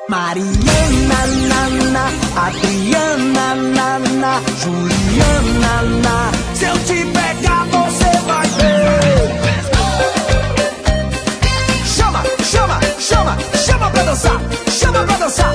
Mariana, nana, Adriana, nana, Juliana, nana. Se eu te pegar, você vai ver. Chama, chama, chama, chama pra dançar, chama pra dançar.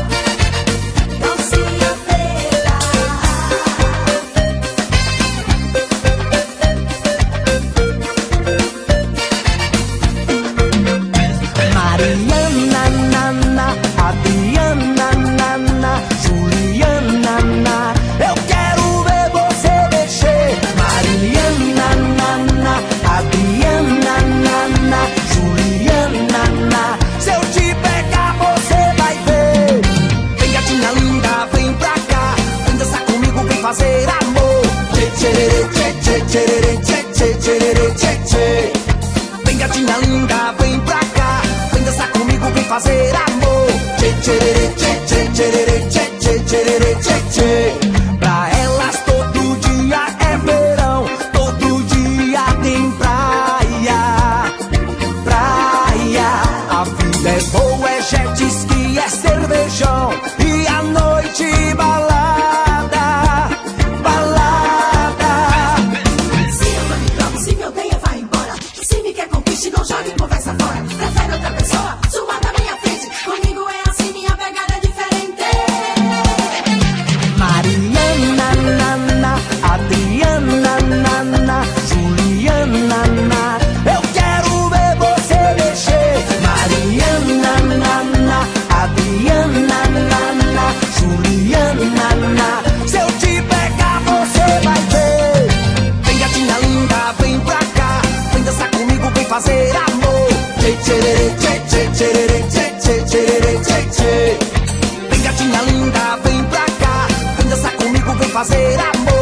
Mariana, nana, Adriana, nana, Juliana, nana. Eu quero ver você mexer. Mariana, nana, Adriana, nana, Juliana, nana. Se eu te pegar, você vai ver. Vem, gatinha linda, vem pra cá. Vem dançar comigo, vem fazer amor. Tchê, tcherê, tchê, tchê, tcherê, tchê, tchê, tcherê, tchê, tchê. Vem, gatinha linda, vem pra cá. Vem dançar comigo, vem fazer amor. Tchê, tcherê, tchê, tchê, tcherê, tchê, tchê, tcherê, tchê, tchê. Pra elas todo dia é verão, todo dia tem praia. Praia, a vida é boa, é jet ski, é cervejão. E a noite balada, balada. Se eu tô me troco, se me odeia, vai embora. Se me quer conquiste, não jogue conversa fora. Prefere outra pessoa, sua na minha frente. Comigo é assim, minha pegada é diferente. Mariana, nana, Adriana, nana, Juliana, nana. Eu quero ver você mexer. Mariana, nana, Adriana, nana, Juliana, nana. Se eu te pegar, você vai ver. Vem, gatinha linda, vem pra cá. Vem dançar comigo, vem fazer amor. Tchê, tcherê, tchê, tchê, tcherê, tchê, tchê, tcherê, tchê, tchê. Vem, gatinha linda, vem pra cá. Vem dançar comigo, vem fazer amor.